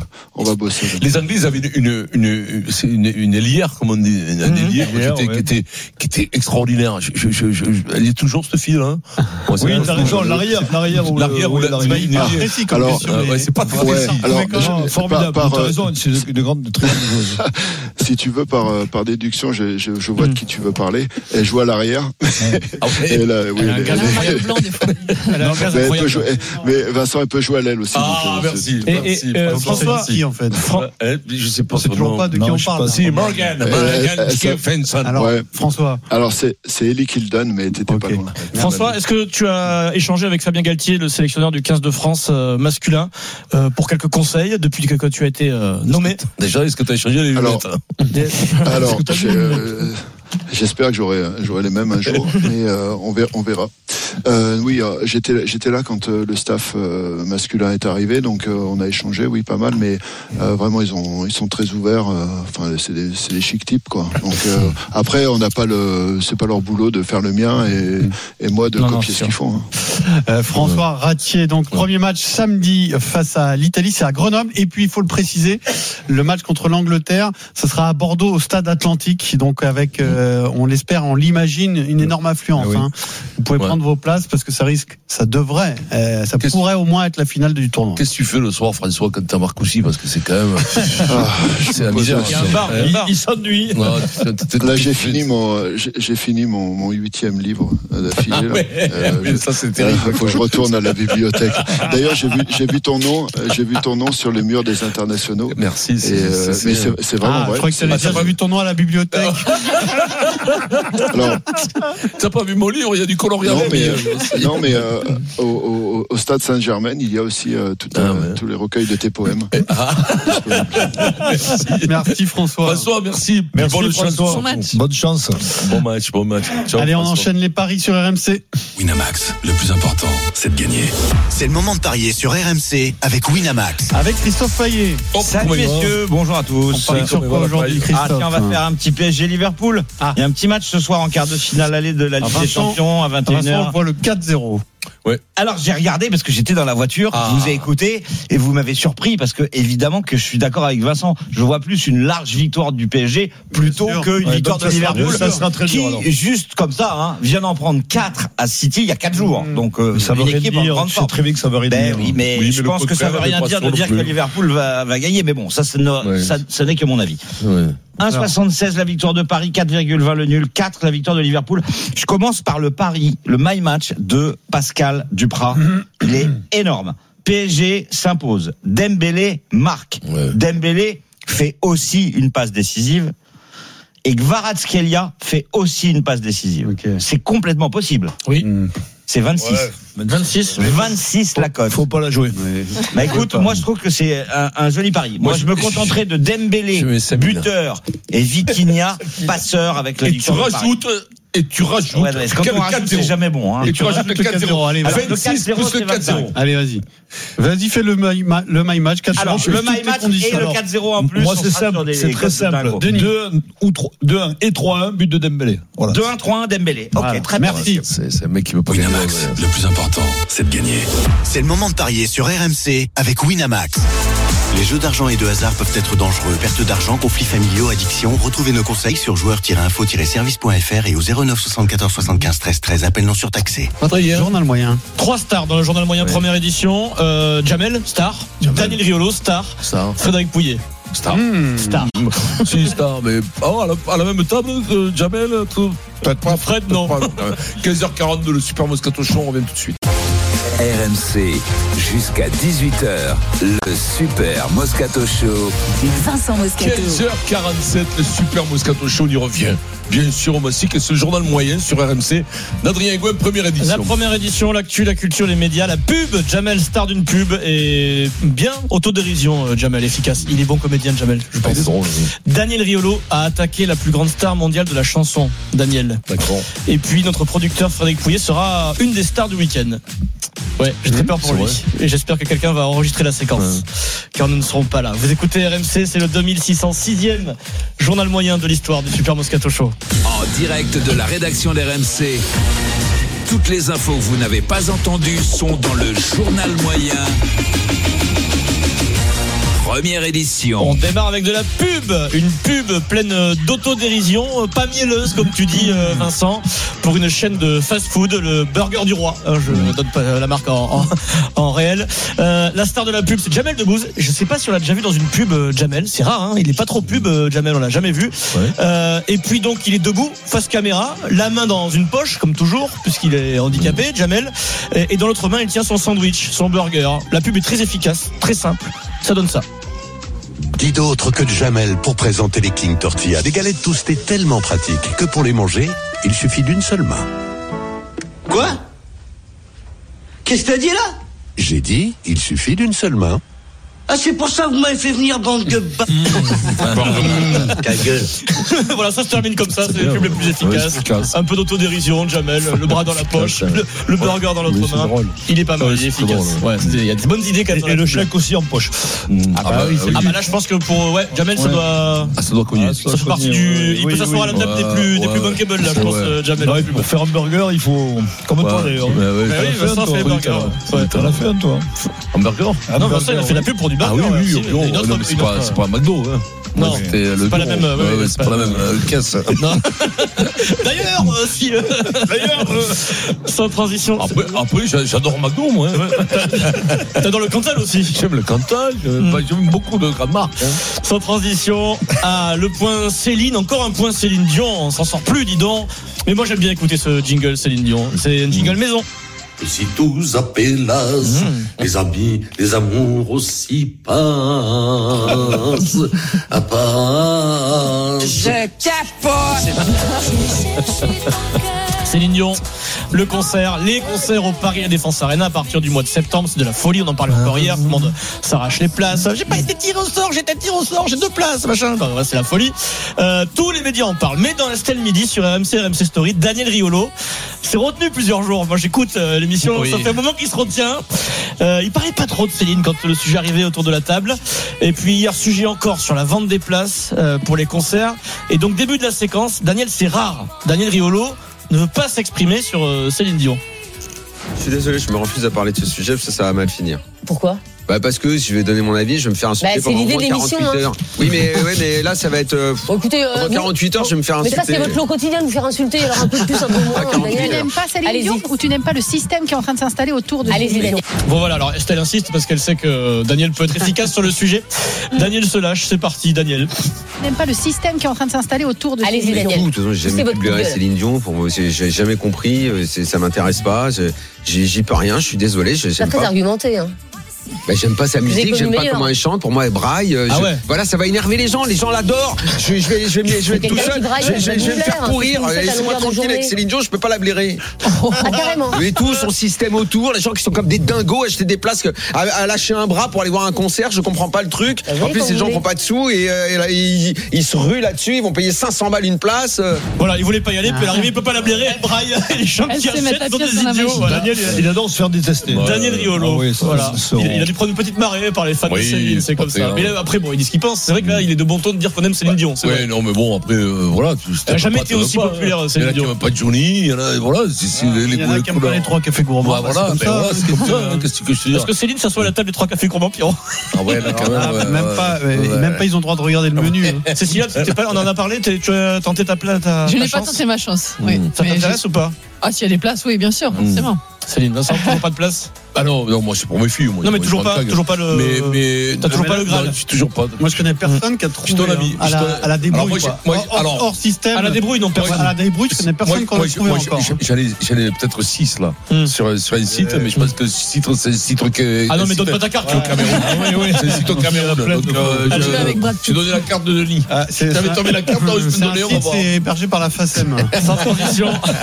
va bosser. Les Anglais, ils avaient une ailière, comme on dit, un ailier qui était extraordinaire. Elle est toujours cette fille là. Oui, t'as raison, l'arrière ou alors, c'est pas très formidable. T'as raison, c'est une grande, très grande joueuse. Si tu veux, par déduction, je vois de qui tu veux parler. Elle joue à l'arrière. Elle a un gaz blanc des fois. Mais Vincent, elle peut jouer à l'aile aussi. Ah, merci. François, qui en fait je sais pas. C'est toujours pas de qui on parle. Si, Morgan Stephenson. Alors, François. Alors, c'est Ellie qui le donne, mais t'étais pas loin. François, est-ce que tu as échangé avec Fabien Galtier, le sélectionneur du 15 de France masculin, pour quelques conseils depuis que tu as été nommé? Déjà, est-ce que tu as échangé les lunettes? Alors, j'espère que j'aurai les mêmes un jour, mais on verra. Oui, j'étais là quand le staff masculin est arrivé, donc on a échangé, oui, pas mal, mais vraiment ils sont très ouverts. Enfin, c'est des chic types, quoi. Donc après, c'est pas leur boulot de faire le mien et moi de copier ce qu'ils font. François Ratier, donc premier match samedi face à l'Italie, c'est à Grenoble, et puis il faut le préciser, le match contre l'Angleterre, ça sera à Bordeaux au Stade Atlantique, donc avec on l'espère, on l'imagine, une énorme affluence. Oui. Vous pouvez prendre vos places parce que ça pourrait au moins être la finale du tournoi. Qu'est-ce que tu fais le soir, François, quand t'as Marcoussis, parce que c'est quand même c'est la misère. Il y a un bar. Il s'ennuie. Là, j'ai fini mon 8e livre d'affilée. Mais ça, c'est terrible. Il faut que je retourne à la bibliothèque. D'ailleurs, j'ai vu ton nom sur les murs des internationaux. Merci. Mais c'est vraiment vrai. Je crois que t'as pas vu ton nom à la bibliothèque. Alors, t'as pas vu mon livre, il y a du coloriage. Non, mais au Stade Saint-Germain, il y a aussi tous les recueils de tes poèmes. Merci François. Merci. François. Bonne chance. Bon match. Ciao, allez, on enchaîne les paris sur RMC. Winamax, le plus important, c'est de gagner. C'est le moment de parier sur RMC avec Winamax. Avec Christophe Payet. Salut messieurs, bonjour à tous. On parie sur quoi aujourd'hui, Christophe? Tiens, on va faire un petit PSG Liverpool. Il y a un petit match ce soir en quart de finale aller de la Ligue des Champions à 21h. On voit le 4-0. Ouais. Alors j'ai regardé parce que j'étais dans la voiture, je vous ai écouté et vous m'avez surpris parce que évidemment que je suis d'accord avec Vincent. Je vois plus une large victoire du PSG plutôt qu'une victoire de Liverpool qui, juste comme ça, vient d'en prendre 4 à City il y a 4 jours. Donc ça veut rien dire. C'est très bien que ça veut rien dire. Oui, mais je pense que ça veut rien dire de dire que Liverpool va gagner. Mais bon, ça n'est que mon avis. Ouais. 1,76 la victoire de Paris, 4,20 le nul, 4 la victoire de Liverpool. Je commence par le pari, le my match de Pascal Duprat. Il est énorme. PSG s'impose. Dembélé marque. Ouais. Dembélé fait aussi une passe décisive. Et Kvaratskhelia fait aussi une passe décisive. Okay. C'est complètement possible. Oui. C'est 26. Ouais. 26 la cote. Faut pas la jouer. Bah écoute, moi je trouve que c'est un joli pari. Moi je me contenterai de Dembélé, buteur, et Vitinha, passeur avec la victoire. Et tu rajoutes. Quand on rajoute, c'est jamais bon. Et tu rajoutes le 4-0. Allez, 26 plus le 4-0. Allez, vas-y. Vas-y, fais le my match 4-0. Alors, le my match et le 4-0 en plus. Moi, c'est simple. C'est très simple. 2-1 et 3-1, but de Dembélé. Voilà. 2-1, 3-1, Dembélé. Ok, très bien. Merci. C'est un mec qui veut pas gagner. Winamax, le plus important, c'est de gagner. C'est le moment de parier sur RMC avec Winamax. Les jeux d'argent et de hasard peuvent être dangereux. Perte d'argent, conflits familiaux, addiction. Retrouvez nos conseils sur joueurs-info-service.fr et au 09 74 75 13 13. Appel non surtaxé. Journal moyen. 3 stars dans le journal moyen première édition. Jamel, star. Daniel Riolo, star. Frédéric Pouillet. Star. Si, star, mais à la même table, Jamel, peut-être pas. Fred, non. 15h42, le Super Moscato Show, on revient tout de suite. RMC, jusqu'à 18h, le Super Moscato Show. Vincent Moscato. 15h47, le Super Moscato Show, on y revient. Bien sûr, on aussi que ce journal moyen sur RMC d'Adrien Gouin, première édition. La première édition, l'actu, la culture, les médias, la pub. Jamel, star d'une pub, et bien autodérision. Jamel, efficace. Il est bon comédien, Jamel, je pense. Drôle, oui. Daniel Riolo a attaqué la plus grande star mondiale de la chanson, Daniel. D'accord. Et puis notre producteur Frédéric Pouillet sera une des stars du week-end. Ouais, j'ai très peur pour lui. Et j'espère que quelqu'un va enregistrer la séquence. Car nous ne serons pas là. Vous écoutez RMC, c'est le 2606e journal moyen de l'histoire du Super Moscato Show. En direct de la rédaction d'RMC. Toutes les infos que vous n'avez pas entendues sont dans le journal moyen. première édition. On démarre avec de la pub, une pub pleine d'autodérision, pas mielleuse comme tu dis Vincent, pour une chaîne de fast-food, le Burger du Roi. Je ne donne pas la marque en réel. La star de la pub, c'est Jamel Debbouze. Je sais pas si on l'a déjà vu dans une pub, Jamel. C'est rare, hein, il est pas trop pub, Jamel, on l'a jamais vu. Ouais. Et puis donc il est debout face caméra, la main dans une poche comme toujours puisqu'il est handicapé, Jamel, et dans l'autre main il tient son sandwich, son burger. La pub est très efficace, très simple, ça donne ça. Qui d'autre que Jamel pour présenter les King Tortilla, des galettes toastées tellement pratiques que pour les manger, il suffit d'une seule main. Quoi? Qu'est-ce que t'as dit là? J'ai dit, il suffit d'une seule main. Ah, c'est pour ça que vous m'avez fait venir, bande de ta gueule. Voilà, ça se termine comme ça, c'est les pubs les plus efficaces. Un peu d'autodérision, Jamel, le bras dans la poche, le burger dans l'autre main. Il est pas mal, il est efficace. Ouais, il y a des bonnes idées quand même. Et le chèque aussi en poche. Bah là, je pense que pour Jamel, ça doit cogner. Ça fait partie du. Il peut s'asseoir à la table des plus bankable, là, je pense, Jamel. Pour faire un burger, il faut. Comme toi d'ailleurs. Oui, ça fait burger. T'en as fait un, toi. Un burger? Non, Vincent, il a fait la pub pour du. Ah oui, c'est pas un McDo. Hein. Non, c'est pas la même. C'est pas la même caisse. D'ailleurs, sans transition. Après, j'adore McDo, moi. T'adores le Cantal aussi. J'aime le Cantal. J'aime beaucoup de grandes marques. Sans transition, le point Céline. Encore un point Céline Dion. On s'en sort plus, dis donc. Mais moi, j'aime bien écouter ce jingle Céline Dion. C'est un jingle maison. Si tous appellent les amis, les amours aussi passent à passe. Je capote. Céline Dion, les concerts au Paris La Défense Arena à partir du mois de septembre, c'est de la folie, on en parlait encore hier, tout le monde s'arrache les places. J'ai pas été tiré au sort, j'ai 2 places, machin. Bah, ouais, c'est la folie. Tous les médias en parlent, mais dans l'Estelle Midi sur RMC Story, Daniel Riolo s'est retenu plusieurs jours. Moi j'écoute l'émission, ça fait un moment qu'il se retient. Il parlait pas trop de Céline quand le sujet arrivait autour de la table. Et puis hier, sujet encore sur la vente des places pour les concerts. Et donc début de la séquence, Daniel, c'est rare. Daniel Riolo ne veut pas s'exprimer sur Céline Dion. Je suis désolé, je me refuse à parler de ce sujet parce que ça va mal finir. Pourquoi ? Parce que si je vais donner mon avis, je vais me faire insulter pendant 48 heures. Oui, mais là, ça va être. Écoutez, pendant 48 heures, je vais me faire insulter. Mais ça, c'est votre lot quotidien de vous faire insulter. Alors un peu plus, un peu moins. Tu n'aimes pas Céline Dion ou tu n'aimes pas le système qui est en train de s'installer autour de Céline Dion ? Bon, voilà, alors Estelle insiste parce qu'elle sait que Daniel peut être efficace sur le sujet. Daniel se lâche, c'est parti, Daniel. Tu n'aimes pas le système qui est en train de s'installer autour de Céline Dion ? Daniel. De toute façon, j'ai jamais publié Céline Dion. Pour moi, j'ai jamais compris. Ça m'intéresse pas. J'y peux rien. Je suis désolé. C'est très argumenté, hein. J'aime pas sa musique, j'aime pas comment elle chante. Pour moi, elle braille. Voilà, ça va énerver les gens. Les gens l'adorent. Je vais être tout seul. Je vais me faire pourrir. Laissez-moi tranquille avec Céline Dion. Je peux pas la blairer. Carrément. Et tout son système autour, les gens qui sont comme des dingos, acheter des places, à lâcher un bras pour aller voir un concert. Je comprends pas le truc. En plus, les gens n'ont pas de sous et ils se ruent là-dessus. Ils vont payer 500 balles une place. Voilà, il voulait pas y aller, puis l'arrivée, il peut pas la blairer. Elle braille. Les gens qui achètent sont des idiots. Daniel, il adore se faire détester. Daniel Riolo. Voilà. Il a dû prendre une petite marée par les fans de Céline, c'est comme ça. Mais là, après, bon, il dit ce qu'il pense. C'est vrai que là, il est de bon ton de dire qu'on aime Céline Dion. Oui, non, mais bon, après, voilà. Elle n'a jamais été aussi populaire, Céline Dion. Il y en a qui n'aiment pas Johnny, il y en a, voilà. Il y en a qui n'aiment pas les 3 cafés gourmands. Voilà, c'est comme ça. Qu'est-ce que je te dis ? Est-ce que Céline s'assoit à la table des 3 cafés gourmands, Pierrot ? Ah ouais, là, quand même. Même pas, ils ont le droit de regarder le menu. Cécilia, on en a parlé, tu as tenté ta place. Je n'ai pas tenté ma chance. Ça t'intéresse ou pas ? Ah, s'il y a des places, oui, bien sûr, forcément. Céline, Vincent, toujours pas de place ? Ah non, moi c'est pour mes filles. Non, mais toujours pas le. Mais t'as toujours pas le Graal. Toujours pas. Moi, je connais personne qui a trouvé à la débrouille. Hors système. À la débrouille, non, personne. À la débrouille, je connais personne qui a trouvé encore. J'allais peut-être 6 là sur un site, mais je pense que c'est le site. Ah non, mais donne pas ta carte. Au Cameroun. Oui, c'est le site au Cameroun. Donc, j'ai donné la carte de Denis. J'avais tombé la carte, je peux donner. C'est hébergé par la FACEM. Sans transition.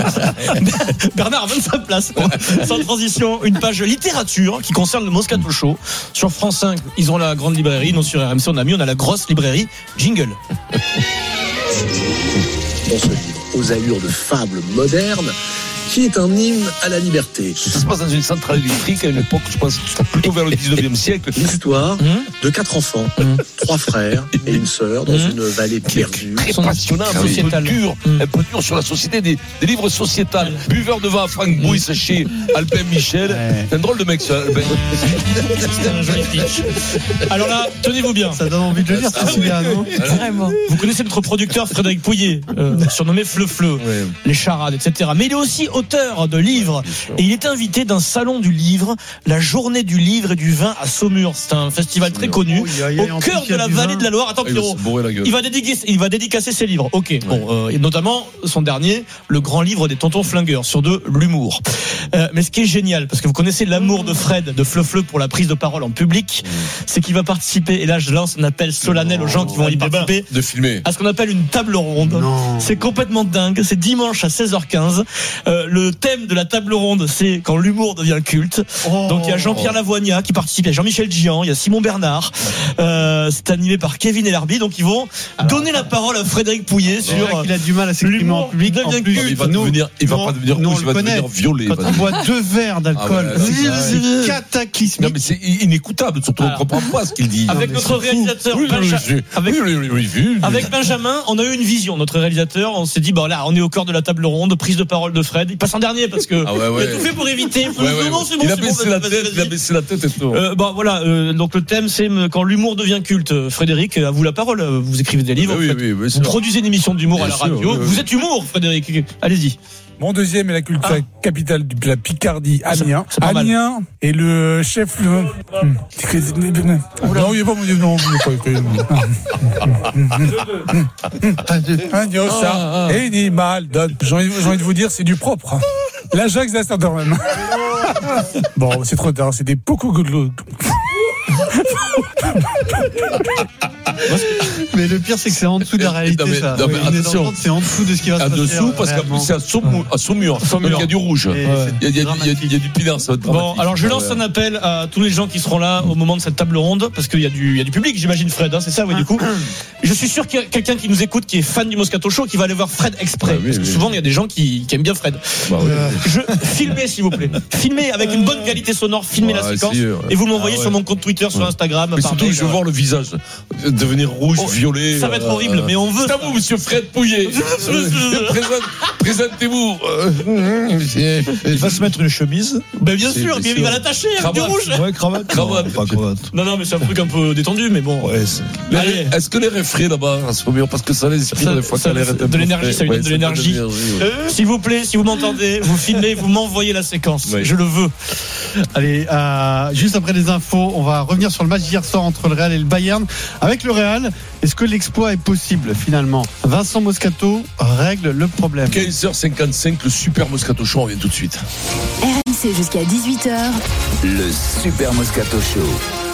Bernard a 25 places. Sans transition, une page littérature qui concerne le Moscato Show. Sur France 5, ils ont la grande librairie. Nous, sur RMC, on a la grosse librairie. Jingle. dans ce livre, aux allures de fable moderne, qui est un hymne à la liberté. Ça se passe dans une centrale électrique à une époque, je pense, plutôt vers le 19e siècle. L'histoire de 4 enfants, 3 frères et une sœur dans une vallée perdue. Très passionnant, un peu dur sur la société, des livres sociétals. Buveur de vin à Franck Bouis chez Albin Michel. C'est un drôle de mec, ça, Albin. C'est un joli pitch. Alors là, tenez-vous bien. Ça donne envie de le lire, c'est bien, non ? Vraiment. Vous connaissez notre producteur Frédéric Pouillet, surnommé Fleu-Fleu, les charades, etc. Mais il est aussi auteur de livres et il est invité d'un salon du livre, la journée du livre et du vin à Saumur. C'est un festival très connu au cœur de la vallée de la Loire. Attends, Pierrot, il va dédicacer ses livres. Ok, bon, et notamment son dernier, le grand livre des tontons flingueurs sur de l'humour. Mais ce qui est génial, parce que vous connaissez l'amour de Fred de Fleu-Fleu pour la prise de parole en public, c'est qu'il va participer, et là je lance un appel solennel aux gens qui vont y participer, de filmer à ce qu'on appelle une table ronde. C'est complètement dingue, c'est dimanche à 16h15. Le thème de la table ronde, c'est quand l'humour devient culte. Donc il y a Jean-Pierre Lavoignat qui participe, il y a Jean-Michel Gian, il y a Simon Bernard. C'est animé par Kevin Elarbi. Donc ils vont donner la parole à Frédéric Pouillet sur. Il a du mal à s'exprimer en public. Devient culte. Il va pas devenir rouge, il va devenir violet. Quand on boit 2 verres d'alcool, c'est cataclysmique. Non mais c'est inécoutable, surtout on ne comprend pas ce qu'il dit. Avec notre réalisateur avec Benjamin, on a eu une vision. Notre réalisateur, on s'est dit bon là, on est au cœur de la table ronde, prise de parole de Fred. Il passe en dernier parce que il a tout fait pour éviter. Il a baissé la tête et tout. Bon voilà, donc le thème c'est quand l'humour devient culte. Frédéric, à vous la parole. Vous écrivez des livres, vous produisez une émission d'humour à la radio. Vous êtes humour, Frédéric. Allez-y. Mon deuxième est la culture capitale de la Picardie, Amiens. Amiens est le chef. Non, il n'est pas mon Dieu, non. Ça, animal, j'ai envie de vous dire, c'est du propre. L'Ajax d'Amsterdam. Bon, c'est trop tard, c'était beaucoup good luck. Mais le pire, c'est que c'est en dessous de la réalité. Non, mais attention, c'est en dessous de ce qui va se passer. En dessous, parce qu'en plus, c'est à Saumur. Il y a du rouge. Il y a du pinard. Bon, alors je lance un appel à tous les gens qui seront là au moment de cette table ronde, parce qu'il y a du public, j'imagine, Fred, c'est ça, oui, du coup. Je suis sûr qu'il y a quelqu'un qui nous écoute, qui est fan du Moscato Show, qui va aller voir Fred exprès. Parce que souvent, il y a des gens qui aiment bien Fred. Filmez, s'il vous plaît. Filmez avec une bonne qualité sonore, filmez la séquence, et vous m'envoyez sur mon compte Twitter, sur Instagram. Mais surtout, je veux voir le visage devenir rouge, violet. Ça va être horrible, mais on veut. C'est à vous, monsieur Fred Pouillet. Présentez-vous. Il va se mettre une chemise. Ben bien sûr, il va l'attacher avec du rouge. Ouais, cravate. Non, mais c'est un truc un peu détendu, mais bon. Est-ce que les refraits là-bas, parce que ça les inspire des fois, de l'énergie, ça lui donne de l'énergie. S'il vous plaît, si vous m'entendez, vous filmez, vous m'envoyez la séquence. Je le veux. Allez, juste après les infos, on va revenir sur le match d'hier soir entre le Real et le Bayern. Avec le Real, est-ce que l'exploit est possible finalement ? Vincent Moscato règle le problème. 15h55, le Super Moscato Show, on revient tout de suite. RMC jusqu'à 18h. Le Super Moscato Show.